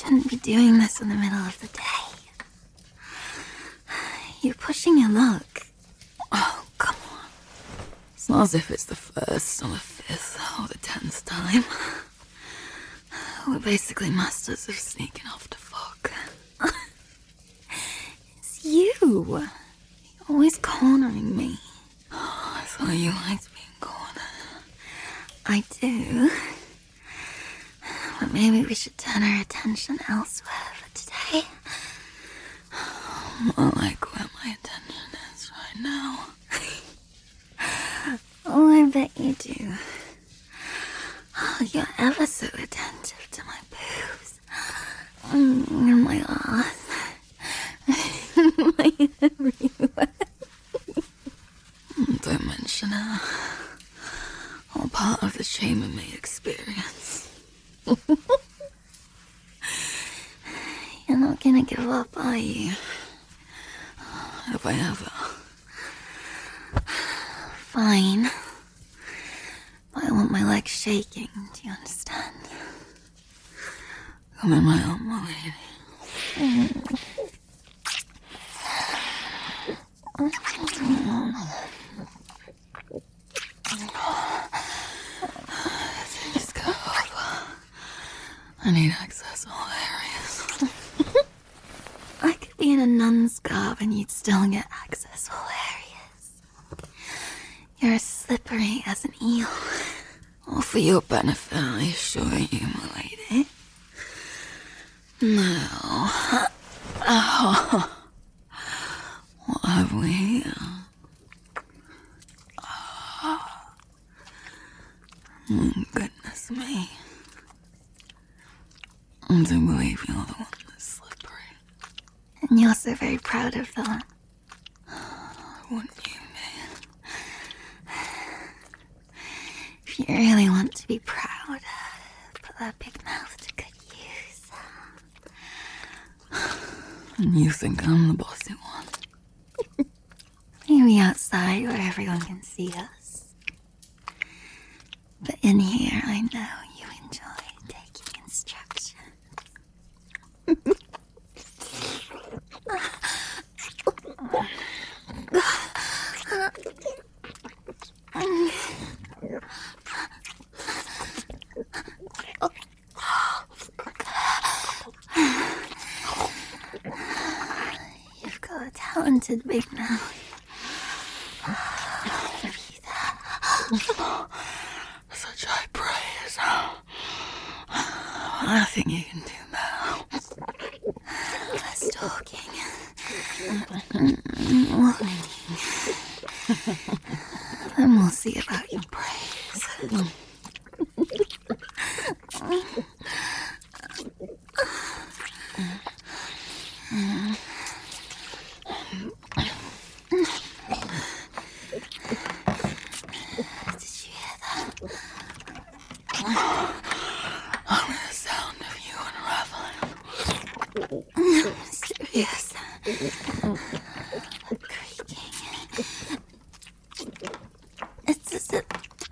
shouldn't be doing this in the middle of the day. You're pushing your luck. Oh, come on. It's not as if it's the first or the fifth or the 10th time. We're basically masters of sneaking off to fuck. It's you. You're always cornering me. Oh, I thought you liked being cornered. I do. But maybe we should turn our attention elsewhere for today. More like where my attention is right now. Oh, I bet you do. Oh, you're ever so attentive to my boobs. And my ass. My everywhere. Don't mention it. All part of the shame-and-me experience. You're not gonna give up, are you? Have I ever? Fine. But I want my legs shaking, do you understand? Come in my arm, my lady. Just go over. I need access to all areas. I could be in a nun's garb and you'd still get access to all areas. You're as slippery as an eel. All for your benefit, I assure you, my lady. Now, what have we here? Oh, goodness me. I do believe you're the one that's slippery. And you're so very proud of that. Wouldn't you, man? If you really want to be proud, put that big mouth to good use. And you think I'm the bossy one? Maybe outside where everyone can see us. But in here, I know you enjoy taking instructions. You've got a talented big mouth. Such high praise. I think you can do now. Less talking. More thinking. Then we'll see about your praise. Serious. Creaking. It's as if...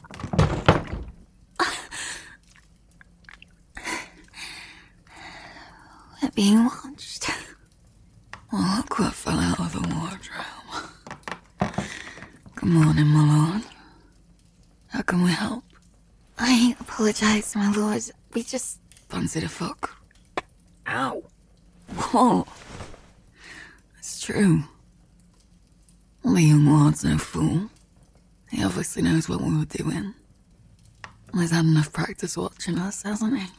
We're being watched. Well, look what fell out of the wardrobe. Good morning, my lord. How can we help? I apologize, my lord. We just... Fancy the fuck. Ow. Whoa. It's true. Well, the young lord's no fool. He obviously knows what we were doing. He's had enough practice watching us, hasn't he?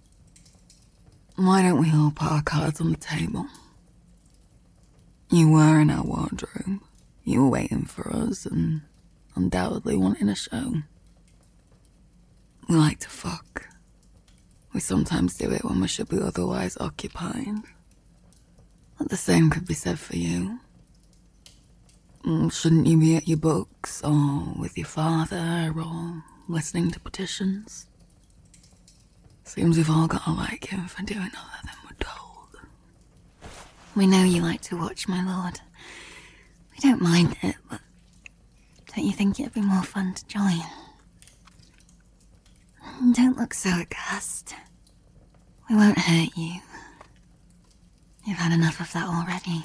Why don't we all put our cards on the table? You were in our wardrobe. You were waiting for us and undoubtedly wanting a show. We like to fuck. We sometimes do it when we should be otherwise occupied. But the same could be said for you. Shouldn't you be at your books, or with your father, or listening to petitions? Seems we've all got to like him for doing other than we're told. We know you like to watch, my lord. We don't mind it, but don't you think it'd be more fun to join? Don't look so aghast. We won't hurt you. You've had enough of that already.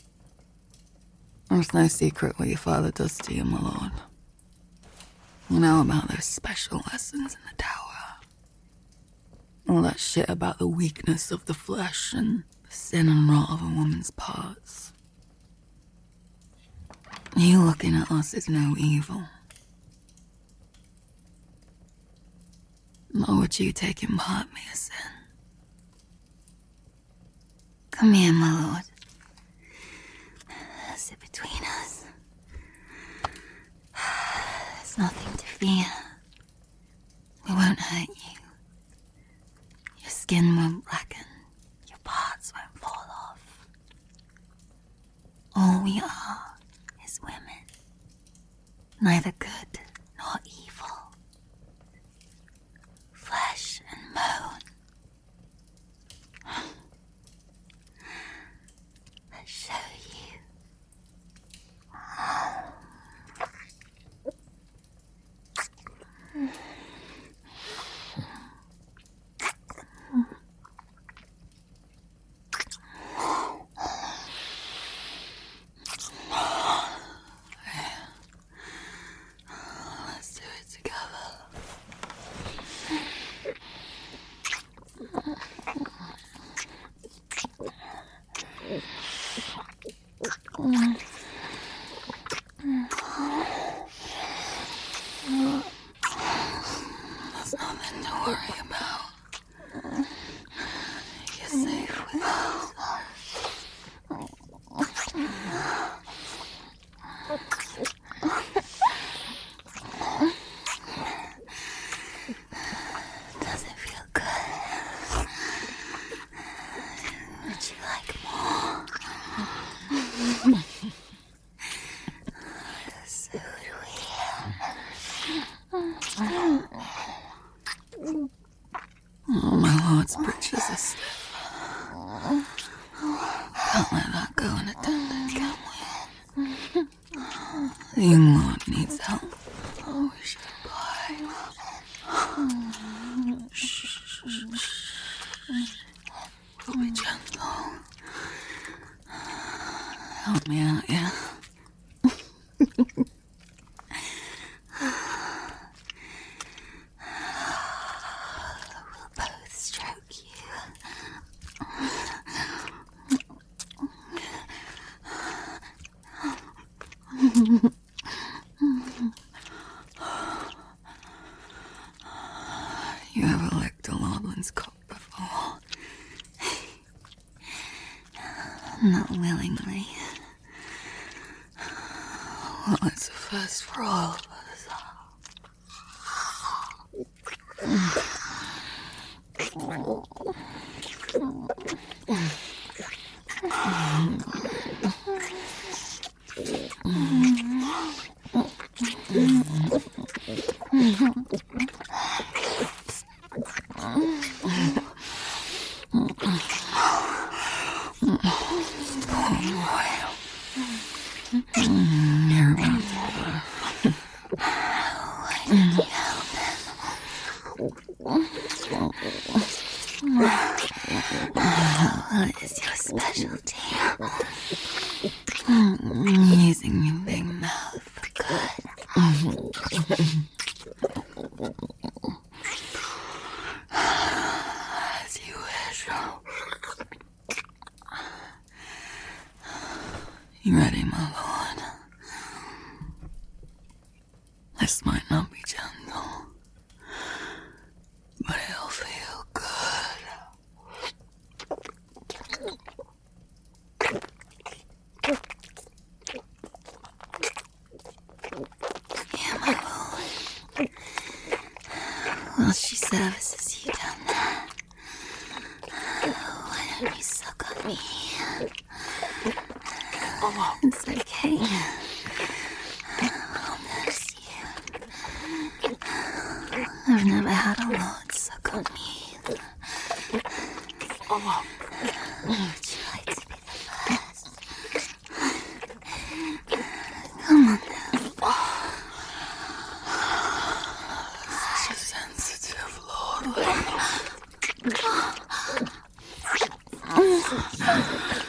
It's no secret what your father does to you, my lord. You know about those special lessons in the tower. All that shit about the weakness of the flesh and the sin and rot of a woman's parts. You looking at us is no evil. Nor would you taking part be a sin. Come here, my lord. Sit between us. There's nothing to fear. We won't hurt you. Your skin won't blacken. Your parts won't fall off. All we are is women. Neither good nor evil. Flesh and bone. I'll show you. Let's do it together. There's nothing to worry about. You're safe with us. Does it feel good? Would you like more? So do we. Oh, my lord's britches are stiff. Can't let that go unattended, can we? The young lord needs help. Oh, we should abide. Shh, shh, shh. We'll be gentle. Help me out, yeah? We'll both stroke you. You ever licked a lordland's cock before? Not willingly. Well, it's a first for all of us. You're about to why did you help him? What is your specialty? Using your big mouth for good. As you wish. You ready, my lord? This might not be gentle, but it'll feel good. Yeah, my lord. While she services you down there, why don't you suck on me? It's okay. I'll nurse you. I've never had a lord suck on me. Would you like to be the first? Come on now. Such a sensitive lord.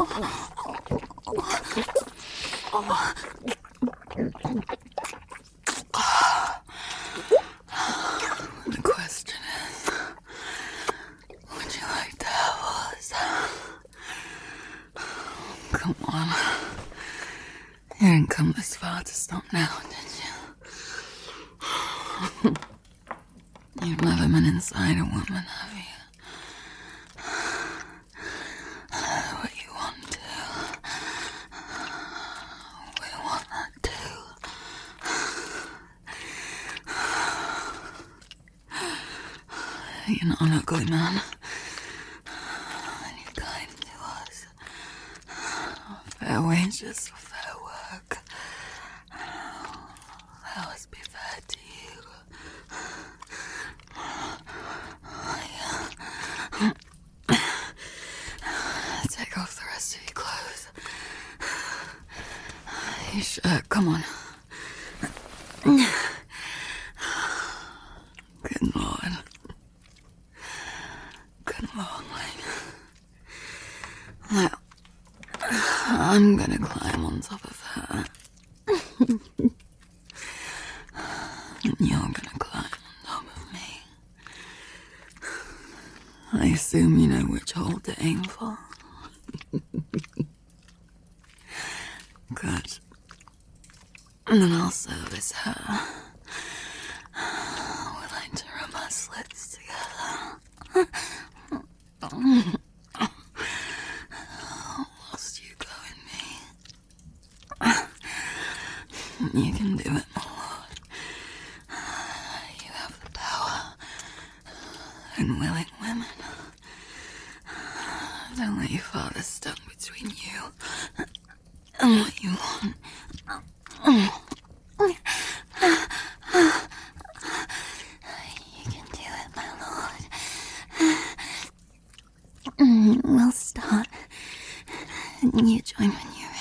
The question is, would you like to have us? Come on. You didn't come this far to stop now, did you? You've never been inside a woman, have you? But you want to. We want that too. You're not an ugly man. And you're kind to us. Fair wages for fair work. That must be fair to you. Take off the rest of your clothes. Your shirt, come on. Good Lord. Good Lord, Now, I'm gonna climb on top of her. And you're gonna climb on top of me. I assume you know which hole to aim for. Good. And then I'll service her. We like to rub our slits together. Whilst you go in me. You can do it, my lord. You have the power. And willing women. Don't let your father stand between you and what you want. You can do it, my lord. We'll start. You join when you're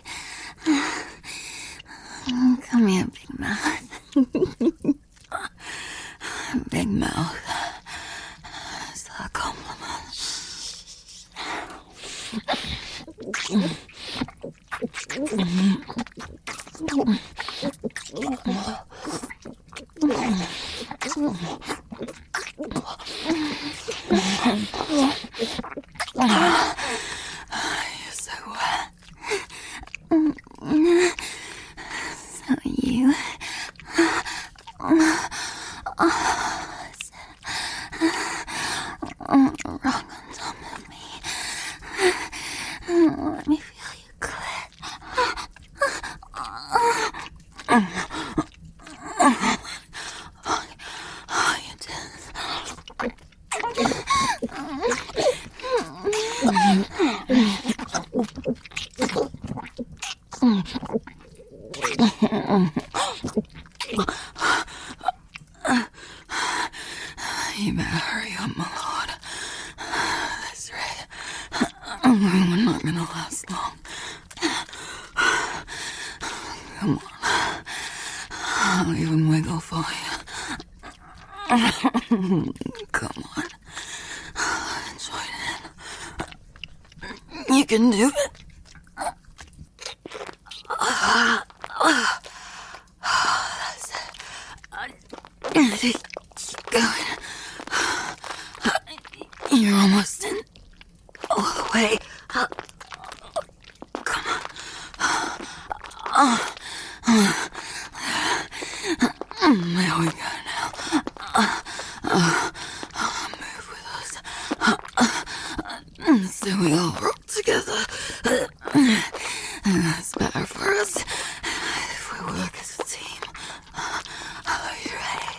ready. Come here, big mouth. Big mouth. Is that a compliment? You're so wet. So are you. Rock on top of me. Let me feel you clit. Oh, you did. You better hurry up, my lord. This rate, we're not gonna last long. Come on. I'll even wiggle for you. Come on. Join in. You can do it. That's it. Keep going. You're almost in. All the way. Come on. There we go now. Move with us. So we all rock together. That's better for us if we work as a team. Are you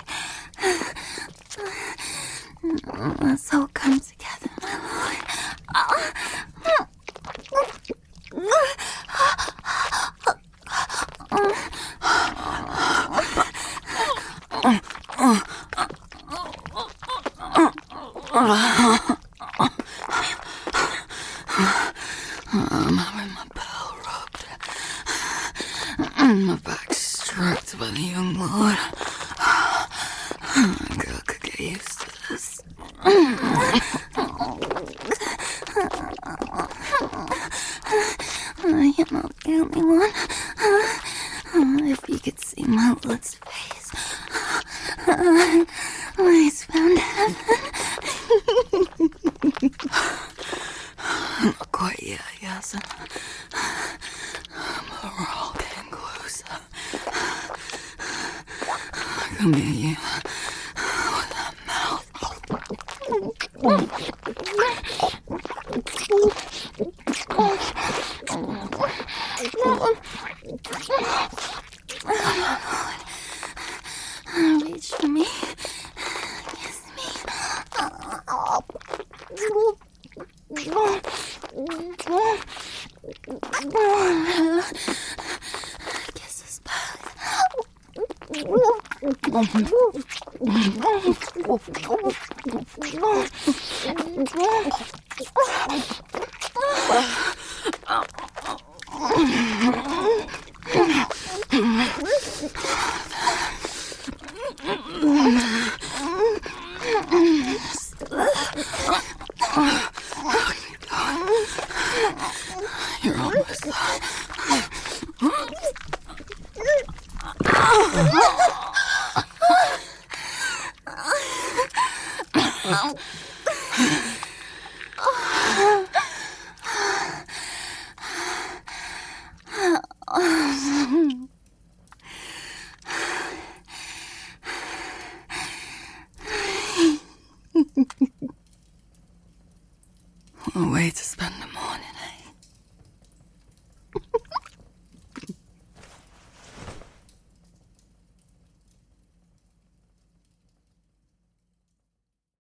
ready? Let's all come together, my lord. I'm having my bell rubbed. My back stroked by the young lord. A girl could get used to this. You're not the only one. If you could see my Lord's face. He's found heaven. Not quite yet, Yasin. But we're all getting closer. Come here, you. With that mouth. Reach for me. Kiss me. Kiss us both. You're almost done.